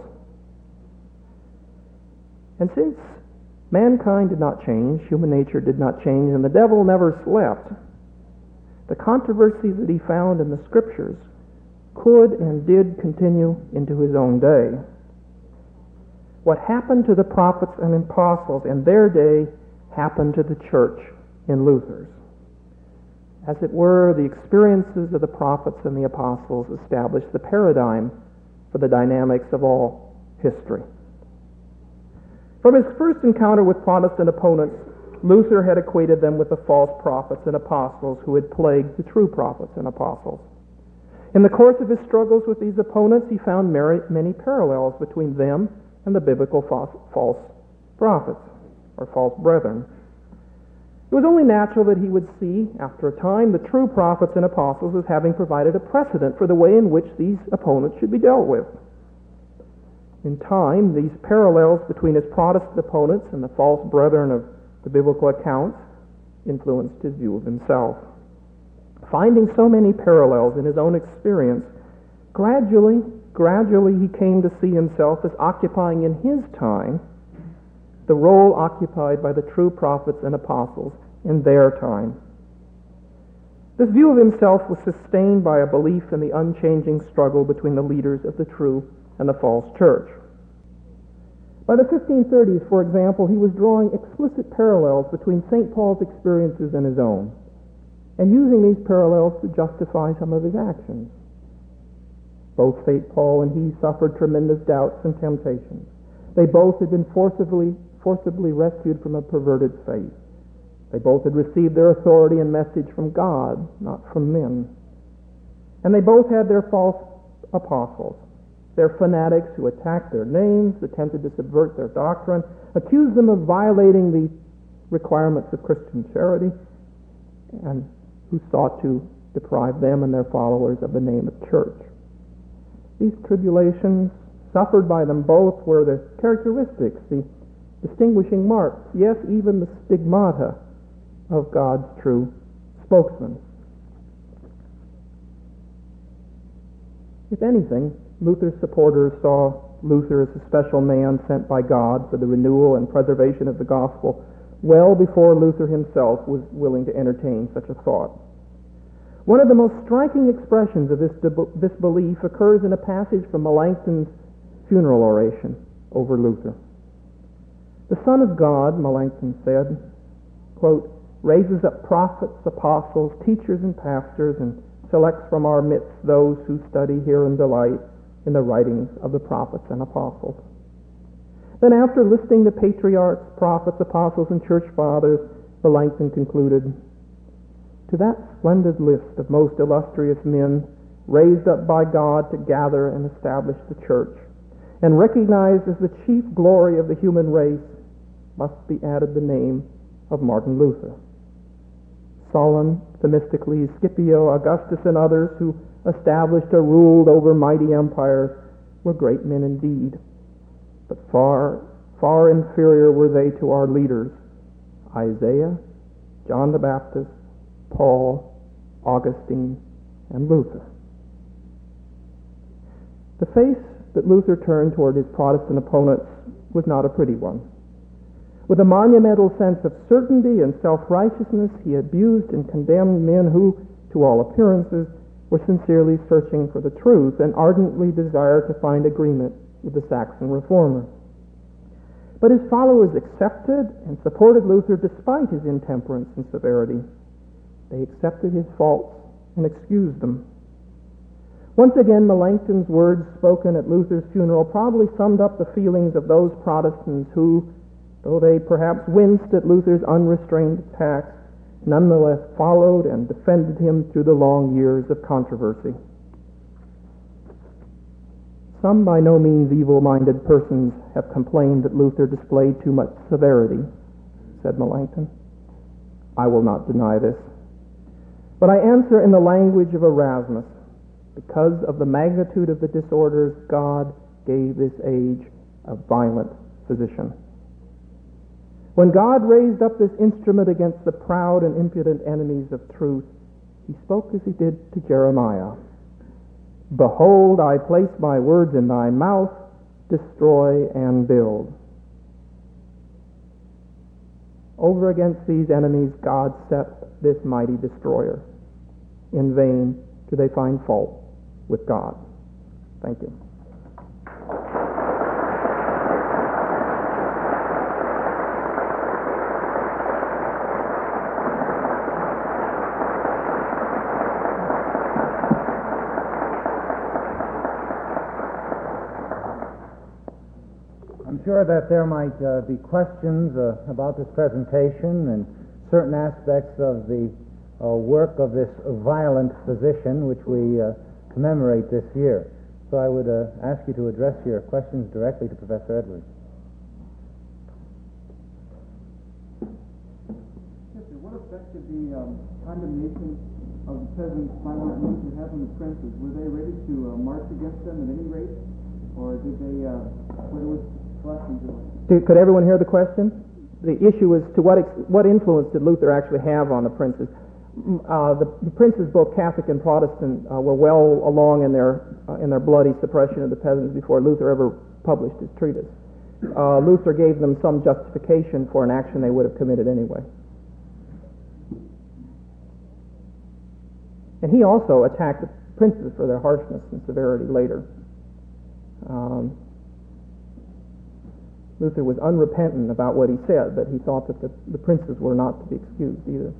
And since mankind did not change, human nature did not change, and the devil never slept, the controversies that he found in the Scriptures could and did continue into his own day. What happened to the prophets and apostles in their day happened to the church in Luther's. As it were, the experiences of the prophets and the apostles established the paradigm for the dynamics of all history. From his first encounter with Protestant opponents, Luther had equated them with the false prophets and apostles who had plagued the true prophets and apostles. In the course of his struggles with these opponents, he found many parallels between them and the biblical false prophets, or false brethren. It was only natural that he would see, after a time, the true prophets and apostles as having provided a precedent for the way in which these opponents should be dealt with. In time, these parallels between his Protestant opponents and the false brethren of the biblical accounts influenced his view of himself. Finding so many parallels in his own experience, gradually, gradually he came to see himself as occupying in his time the role occupied by the true prophets and apostles in their time. This view of himself was sustained by a belief in the unchanging struggle between the leaders of the true and the false church. By the fifteen thirties, for example, he was drawing explicit parallels between Saint Paul's experiences and his own, and using these parallels to justify some of his actions. Both Saint Paul and he suffered tremendous doubts and temptations. They both had been forcibly, forcibly rescued from a perverted faith. They both had received their authority and message from God, not from men. And they both had their false apostles, their fanatics who attacked their names, attempted to subvert their doctrine, accused them of violating the requirements of Christian charity, and who sought to deprive them and their followers of the name of church. These tribulations suffered by them both were the characteristics, the distinguishing marks, yes, even the stigmata of God's true spokesman. If anything, Luther's supporters saw Luther as a special man sent by God for the renewal and preservation of the gospel well before Luther himself was willing to entertain such a thought. One of the most striking expressions of this, this belief occurs in a passage from Melanchthon's funeral oration over Luther. The Son of God, Melanchthon said, quote, raises up prophets, apostles, teachers, and pastors, and selects from our midst those who study, hear, and delight in the writings of the prophets and apostles. Then, after listing the patriarchs, prophets, apostles, and church fathers, Melanchthon concluded, "To that splendid list of most illustrious men raised up by God to gather and establish the church, and recognized as the chief glory of the human race, must be added the name of Martin Luther. Solon, Themistocles, Scipio, Augustus, and others who established or ruled over mighty empires were great men indeed, but far, far inferior were they to our leaders, Isaiah, John the Baptist, Paul, Augustine, and Luther." The face that Luther turned toward his Protestant opponents was not a pretty one. With a monumental sense of certainty and self-righteousness, he abused and condemned men who, to all appearances, were sincerely searching for the truth and ardently desired to find agreement with the Saxon reformer. But his followers accepted and supported Luther despite his intemperance and severity. They accepted his faults and excused them. Once again, Melanchthon's words spoken at Luther's funeral probably summed up the feelings of those Protestants who, though they perhaps winced at Luther's unrestrained attacks, nonetheless followed and defended him through the long years of controversy. Some by no means evil-minded persons have complained that Luther displayed too much severity, said Melanchthon. I will not deny this. But I answer in the language of Erasmus, because of the magnitude of the disorders, God gave this age a violent physician. When God raised up this instrument against the proud and impudent enemies of truth, he spoke as he did to Jeremiah. Behold, I place my words in thy mouth, destroy and build. Over against these enemies, God set this mighty destroyer. In vain do they find fault with God. Thank you. I'm sure that there might uh, be questions uh, about this presentation and certain aspects of the uh, work of this violent physician, which we uh, commemorate this year. So I would uh, ask you to address your questions directly to Professor Edwards. Yes, sir. What effect did the um, condemnation of the peasants by Martin Luther have on the princes? Were they ready to uh, march against them at any rate, or did they? Uh, what was Did, could everyone hear the question? The issue is to what ex, what influence did Luther actually have on the princes? Uh, the, the princes, both Catholic and Protestant, uh, were well along in their uh, in their bloody suppression of the peasants before Luther ever published his treatise. Uh, Luther gave them some justification for an action they would have committed anyway. And he also attacked the princes for their harshness and severity later. Um, Luther was unrepentant about what he said, but he thought that the, the princes were not to be excused either.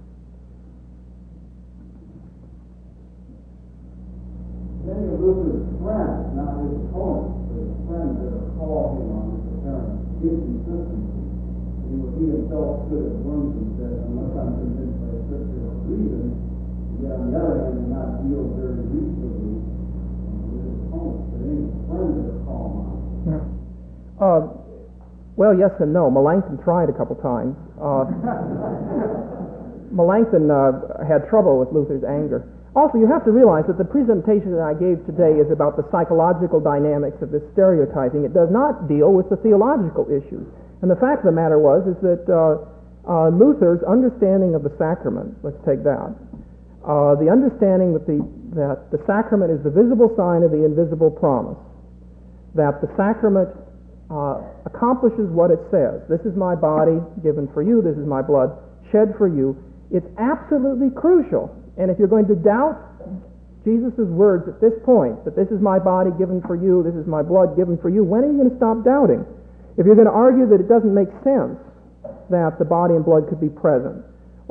Many of Luther's friends, not his opponents, but his friends that are called him on this apparent inconsistency. He, he himself stood at once and said, unless I'm convinced by scripture or reason, yet on the other hand, did not deal very reasonably uh, with his opponents. But any friends that are called on. Yeah. Uh, Well, yes and no. Melanchthon tried a couple times. Uh, Melanchthon uh, had trouble with Luther's anger. Also, you have to realize that the presentation that I gave today is about the psychological dynamics of this stereotyping. It does not deal with the theological issues. And the fact of the matter was is that uh, uh, Luther's understanding of the sacrament, let's take that, uh, the understanding that the, that the sacrament is the visible sign of the invisible promise, that the sacrament Uh, accomplishes what it says. This is my body given for you. This is my blood shed for you. It's absolutely crucial. And if you're going to doubt Jesus' words at this point, that this is my body given for you, this is my blood given for you, when are you going to stop doubting? If you're going to argue that it doesn't make sense that the body and blood could be present,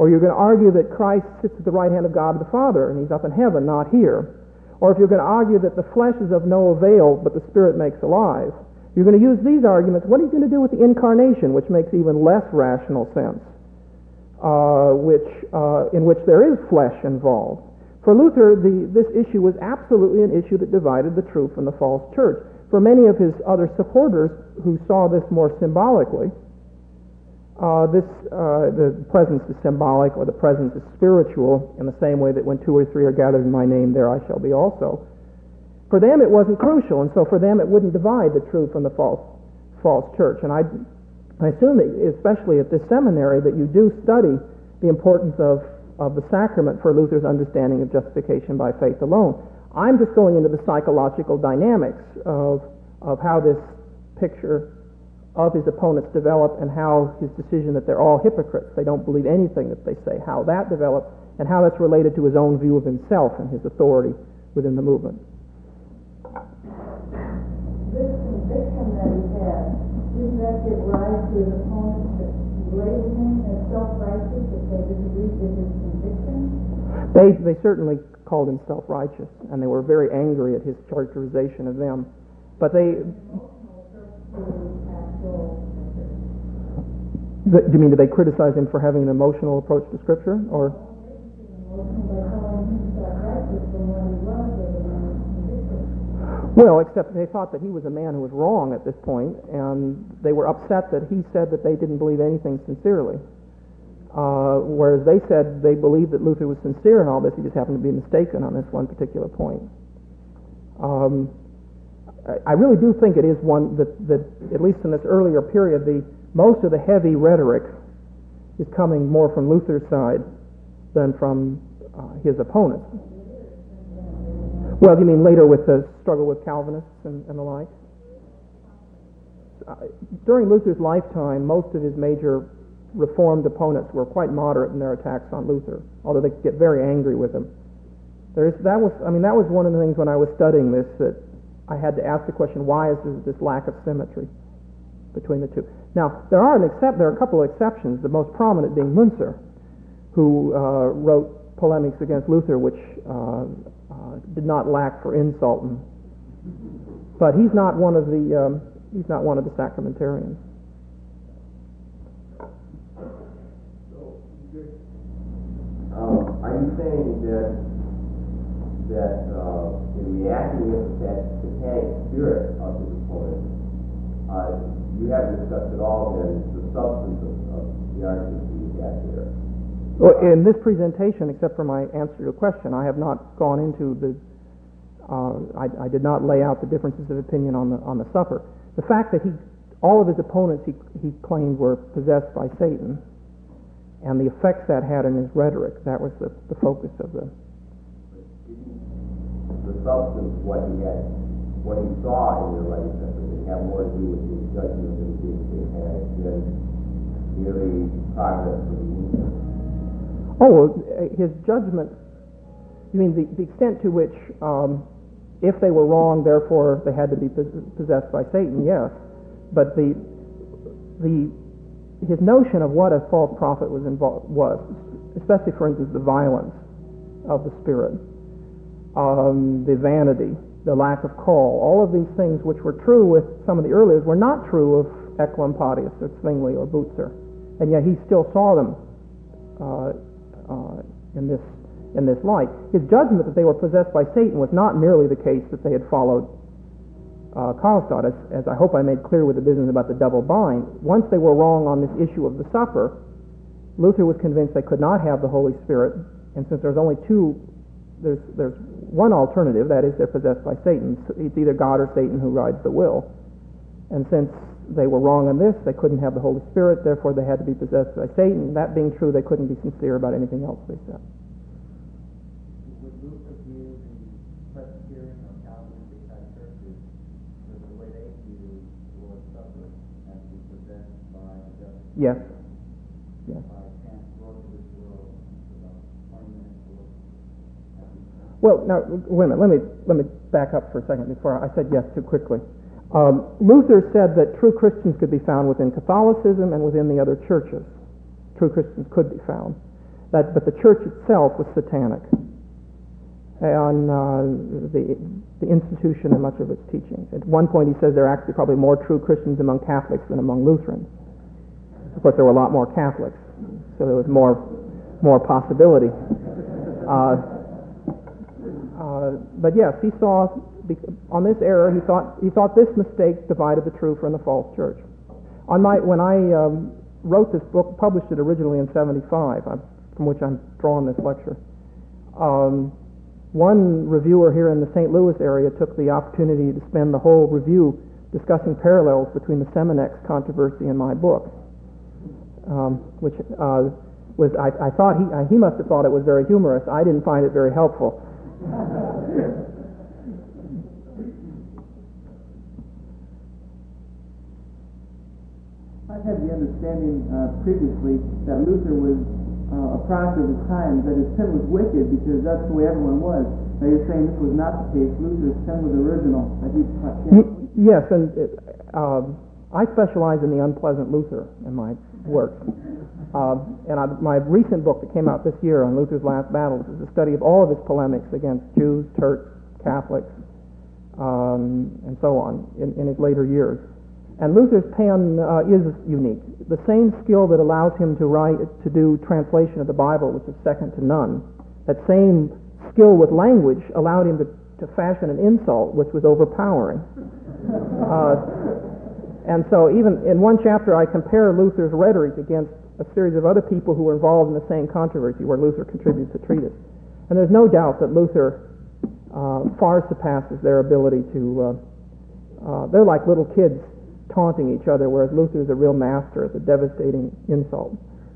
Or you're going to argue that Christ sits at the right hand of God the Father, and he's up in heaven, not here. Or if you're going to argue that the flesh is of no avail, but the Spirit makes alive, you're going to use these arguments. What are you going to do with the incarnation, which makes even less rational sense, uh, which, uh, in which there is flesh involved? For Luther, the, this issue was absolutely an issue that divided the true from the false church. For many of his other supporters who saw this more symbolically, uh, this uh, the presence is symbolic, or the presence is spiritual, in the same way that when two or three are gathered in my name, there I shall be also. For them, it wasn't crucial, and so for them, it wouldn't divide the true from the false false church. And I, I assume that, especially at this seminary, that you do study the importance of of the sacrament for Luther's understanding of justification by faith alone. I'm just going into the psychological dynamics of, of how this picture of his opponents developed, and how his decision that they're all hypocrites, they don't believe anything that they say, how that developed, and how that's related to his own view of himself and his authority within the movement. This conviction that he had, didn't that give rise to his opponents to label him as self-righteous if they disagreed with his conviction? They, they certainly called him self-righteous, and they were very angry at his characterization of them. But they... The, do you mean, did they criticize him for having an emotional approach to Scripture, or? Well, except they thought that he was a man who was wrong at this point, and they were upset that he said that they didn't believe anything sincerely. Uh, whereas they said they believed that Luther was sincere in all this, he just happened to be mistaken on this one particular point. Um, I, I really do think it is one that, that, at least in this earlier period, the most of the heavy rhetoric is coming more from Luther's side than from uh, his opponents. Well, you mean later with the struggle with Calvinists and, and the like? Uh, during Luther's lifetime, most of his major Reformed opponents were quite moderate in their attacks on Luther, although they could get very angry with him. There is, that was, I mean, that was one of the things when I was studying this, that I had to ask the question, why is there this lack of symmetry between the two? Now, there are an except, there are a couple of exceptions, the most prominent being Münzer, who uh, wrote polemics against Luther, which uh, uh, did not lack for insult. And, but he's not one of the um, he's not one of the sacramentarians. Um, are you saying that that uh, in reacting against that satanic spirit of his opponent, uh, you haven't discussed at all then the substance of, of the argument that you had there? Well, in this presentation, except for my answer to your question, I have not gone into the. Uh, I, I did not lay out the differences of opinion on the on the supper. The fact that he, all of his opponents, he he claimed were possessed by Satan, and the effects that had in his rhetoric, that was the, the focus of the. The substance, what he had, what he saw in your writing, that it had more to do with his judgment of him being satanic than merely progress for the movement. Oh, well, his judgment, you mean the, the extent to which, um, if they were wrong, therefore they had to be possessed by Satan, yes. But the, the, his notion of what a false prophet was, involved, was, especially, for instance, the violence of the spirit, um, the vanity, the lack of call, all of these things which were true with some of the earliest were not true of Ecolampadius or Zwingli or Butzer. And yet he still saw them uh, Uh, in this in this light. His judgment that they were possessed by Satan was not merely the case that they had followed uh, Karlstadt, as, as I hope I made clear with the business about the double bind. Once they were wrong on this issue of the supper, Luther was convinced they could not have the Holy Spirit, and since there's only two, there's there's one alternative, that is, they're possessed by Satan. It's either God or Satan who rides the will. And since they were wrong on this, they couldn't have the Holy Spirit, therefore they had to be possessed by Satan. That being true, they couldn't be sincere about anything else they said. Would Luther view the Presbyterian or Calvinistic type churches with the way they view the Lord's Supper as to be possessed by the devil? Yes. Yes. By chance brought to this world about twenty minutes before. Well, now, wait a minute. Let me, let me back up for a second before I said yes too quickly. Um, Luther said that true Christians could be found within Catholicism and within the other churches. True Christians could be found. that, but the church itself was satanic, and uh, the, the institution and much of its teachings. At one point he says there are actually probably more true Christians among Catholics than among Lutherans. Of course, there were a lot more Catholics, so there was more, more possibility. Uh, uh, but yes, he saw, on this error, he thought, he thought this mistake divided the true from the false church. On my, when I um, wrote this book, published it originally in seventy-five, I, from which I'm drawing this lecture, um, one reviewer here in the Saint Louis area took the opportunity to spend the whole review discussing parallels between the Seminex controversy and my book, um, which uh, was, I, I thought he, he must have thought it was very humorous. I didn't find it very helpful. I had the understanding uh, previously that Luther was uh, a product of his time, that his sin was wicked because that's the way everyone was. Now you're saying this was not the case. Luther's sin was original. That he, y- yes, and uh, I specialize in the unpleasant Luther in my work. Uh, and I, my recent book that came out this year on Luther's last battles is a study of all of his polemics against Jews, Turks, Catholics, um, and so on in, in his later years. And Luther's pen uh, is unique. The same skill that allows him to write, to do translation of the Bible, which is second to none, that same skill with language allowed him to, to fashion an insult which was overpowering. Uh, and so even in one chapter I compare Luther's rhetoric against a series of other people who were involved in the same controversy where Luther contributes a treatise. And there's no doubt that Luther uh, far surpasses their ability to, uh, uh, they're like little kids taunting each other, whereas Luther is a real master at the devastating insult.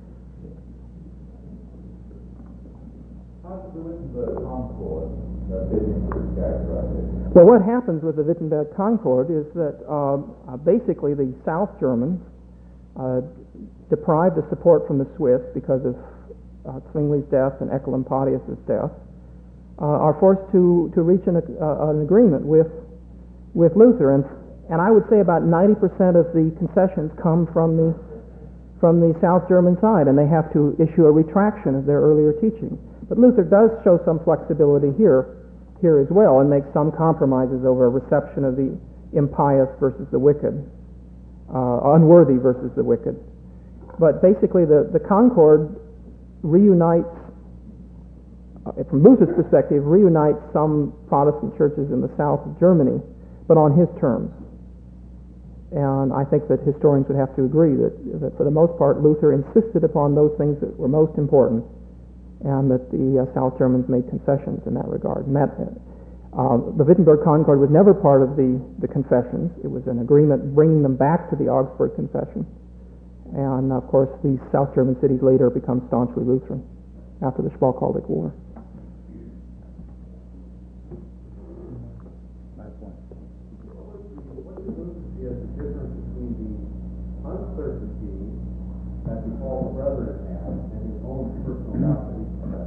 How does the Wittenberg Concord that Wittenberg characterized? Well, what happens with the Wittenberg Concord is that uh, uh, basically the South Germans, uh, deprived of support from the Swiss because of uh, Zwingli's death and Ecolampadius' death, uh, are forced to, to reach an, uh, an agreement with, with Luther. And And I would say about ninety percent of the concessions come from the from the South German side, and they have to issue a retraction of their earlier teaching. But Luther does show some flexibility here, here as well, and makes some compromises over a reception of the impious versus the wicked, uh, unworthy versus the wicked. But basically, the, the Concord reunites, uh, from Luther's perspective, reunites some Protestant churches in the south of Germany, but on his terms. And I think that historians would have to agree that, that for the most part, Luther insisted upon those things that were most important, and that the uh, South Germans made concessions in that regard. And that, uh, the Wittenberg Concord was never part of the, the confessions. It was an agreement bringing them back to the Augsburg Confession. And, of course, these South German cities later become staunchly Lutheran after the Schmalkaldic War. Uncertainty that the false brethren have and his own personal doctrine.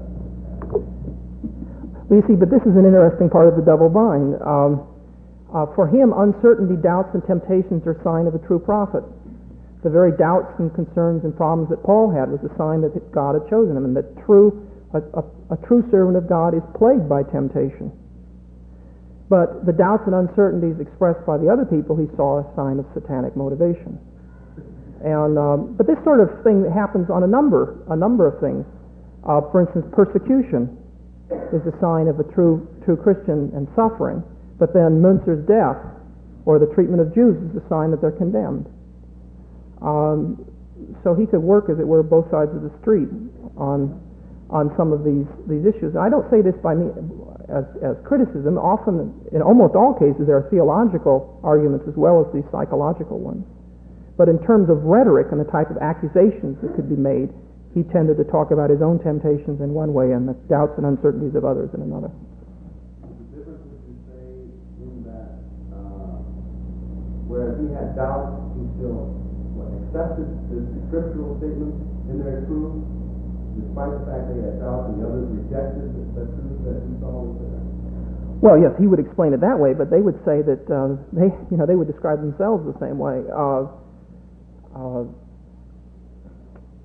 Well, you see, but this is an interesting part of the double bind. Um, uh, for him, uncertainty, doubts, and temptations are a sign of a true prophet. The very doubts and concerns and problems that Paul had was a sign that God had chosen him, and that true, a, a, a true servant of God is plagued by temptation. But the doubts and uncertainties expressed by the other people, he saw a sign of satanic motivation. And um, but this sort of thing happens on a number, a number of things. Uh, for instance, persecution is a sign of a true, true Christian and suffering. But then Münzer's death, or the treatment of Jews, is a sign that they're condemned. Um, so he could work, as it were, both sides of the street on on some of these these issues. And I don't say this by me as as criticism. Often, in almost all cases, there are theological arguments as well as these psychological ones. But in terms of rhetoric and the type of accusations that could be made, he tended to talk about his own temptations in one way and the doubts and uncertainties of others in another. The difference, would you say, in that uh, where he had doubts, he still what, accepted the scriptural statements in their truth, despite the fact that he had doubts, and the others rejected the, the truth that he saw was there? Well, yes, he would explain it that way, but they would say that uh, they, you know, they would describe themselves the same way. Uh, Uh,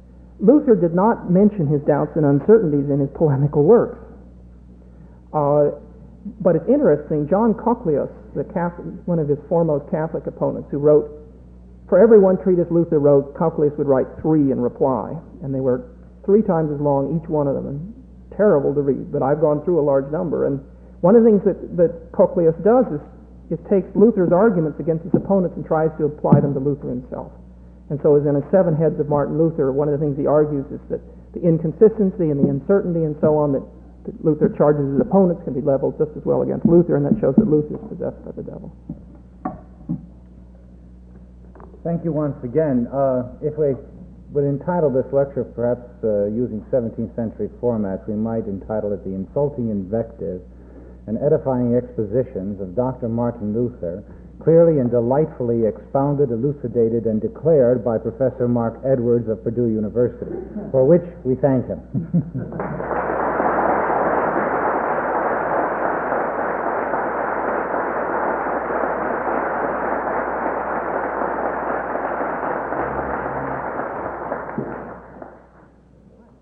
Luther did not mention his doubts and uncertainties in his polemical works. Uh, but it's interesting, John Cochleus, the Catholic, one of his foremost Catholic opponents, who wrote, for every one treatise Luther wrote, Cochleus would write three in reply, and they were three times as long, each one of them, and terrible to read, but I've gone through a large number. And one of the things that, that Cochleus does is, is takes Luther's arguments against his opponents and tries to apply them to Luther himself. And so as in his Seven Heads of Martin Luther, one of the things he argues is that the inconsistency and the uncertainty and so on that, that Luther charges his opponents can be leveled just as well against Luther, and that shows that Luther is possessed by the devil. Thank you once again. Uh, if we would entitle this lecture, perhaps uh, using seventeenth century formats, we might entitle it The Insulting Invective and Edifying Expositions of Doctor Martin Luther, clearly and delightfully expounded, elucidated, and declared by Professor Mark Edwards of Purdue University, for which we thank him.